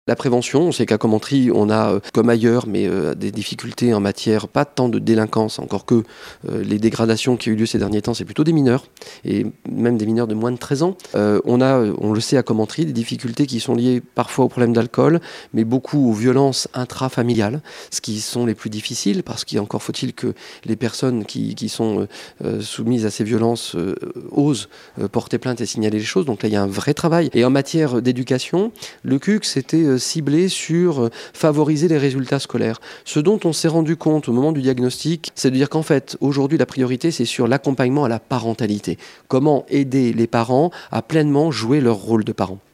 La prévention, on sait qu'à Commentry, on a, comme ailleurs, mais des difficultés en matière, pas tant de délinquance, encore que les dégradations qui ont eu lieu ces derniers temps, c'est plutôt des mineurs, et même des mineurs de moins de 13 ans. On a, on le sait à Commentry, des difficultés qui sont liées parfois aux problèmes d'alcool, mais beaucoup aux violences intrafamiliales, ce qui sont les plus difficiles, parce qu'encore faut-il que les personnes qui sont soumises à ces violences osent porter plainte et signaler les choses. Donc là, il y a un vrai travail. Et en matière d'éducation, le CUC, c'était ciblé sur favoriser les résultats scolaires. Ce dont on s'est rendu compte au moment du diagnostic, c'est de dire qu'en fait, aujourd'hui, la priorité, c'est sur l'accompagnement à la parentalité. Comment aider les parents à pleinement jouer leur rôle de parents.